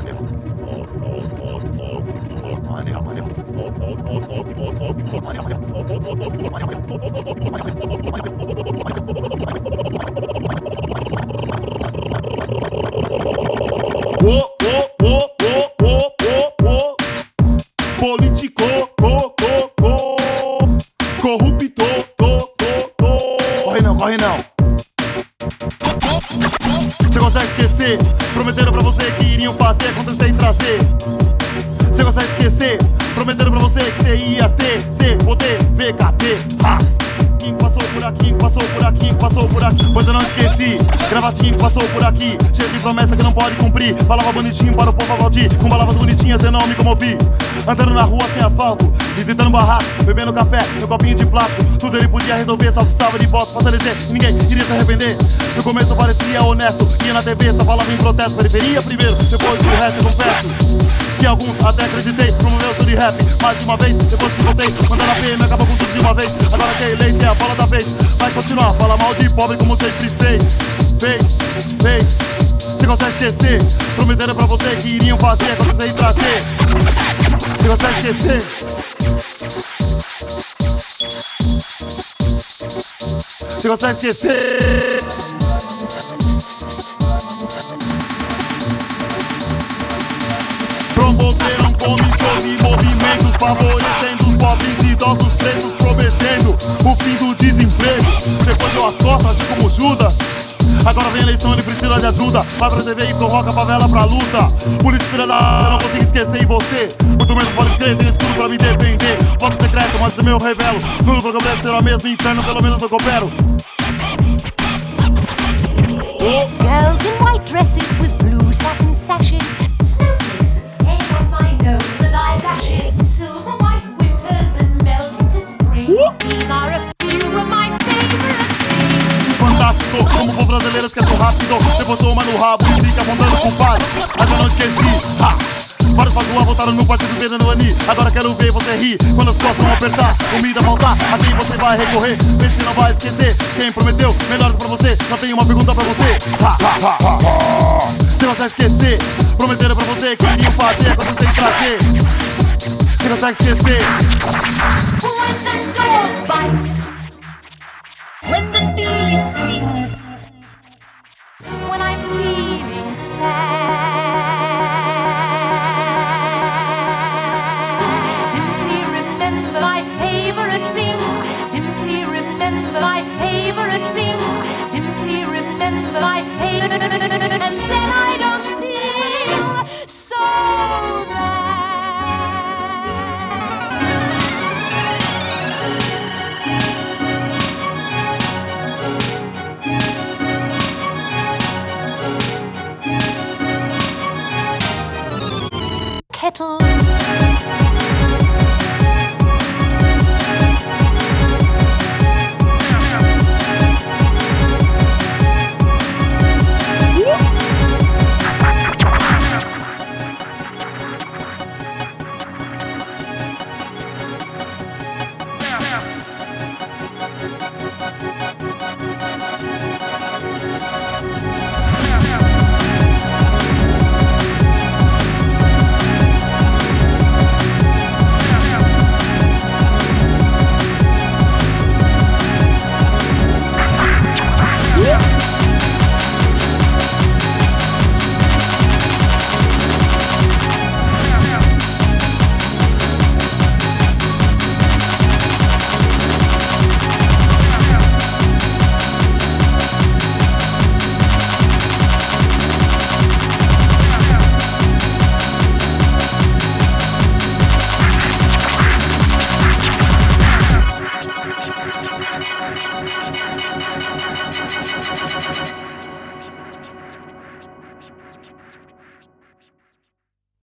Político, corrupto, corre não. Você consegue esquecer? Prometeram pra você que iriam fazer, aconteceu e trazer. Você consegue esquecer? Prometeram pra você que você ia ter, C, poder, VKT, ha! Passou por aqui, pois eu não esqueci. Gravatinho passou por aqui, cheio de promessa que não pode cumprir. Falava bonitinho para o povo aplaudir, com palavras bonitinhas eu não me comovi. Andando na rua sem asfalto, visitando barraco, bebendo café, meu copinho de plástico. Tudo ele podia resolver, só precisava de voto pra se eleger. Ninguém queria se arrepender. No começo parecia honesto, ia na TV, só falava em protesto. Periferia primeiro, depois o resto eu confesso que alguns até acreditei, promoveu o show de rap mais de uma vez, depois que voltei, mandando a PM, acaba com tudo de uma vez. Agora que é eleito é a bola da vez, vai continuar, fala mal de pobre como sempre fez. Você consegue esquecer? Prometeram pra você que iriam fazer, acontecer e trazer. Você consegue esquecer? Você consegue esquecer? Promoveram comissões e movimentos favorecendo os pobres e idosos presos, prometendo o fim do desemprego. Depois deu as costas, agiu como Judas. Agora vem a eleição, ele precisa de ajuda. Vai pra TV e convoca a favela pra luta. Polícia filha da... eu não consigo esquecer em você. Muito menos pode crer, tem escudo pra me defender. Voto secreto, mas também eu revelo. No programa deve ser o mesmo inferno, pelo menos eu coopero. Girls in white dresses with blue satin sashes, snowflakes that stay on my nose and eyelashes, silver white winters that melt into springs. These are a few of my favorite things. Fantástico, como o povo brasileiro esquece rápido. Depois toma no rabo e fica apontando com paz. Mas eu não esqueci, ha! Vários pra rua votaram no partido querendo Ani. Agora quero ver você rir quando as costas vão apertar, comida faltar, a quem você vai recorrer? Vê se não vai esquecer quem prometeu melhor pra você. Só tenho uma pergunta pra você, você consegue esquecer? Prometeram pra você que iriam fazer, acontecer e trazer. Você consegue esquecer? When the dog bites, when the bee stings, when I'm feeling sad.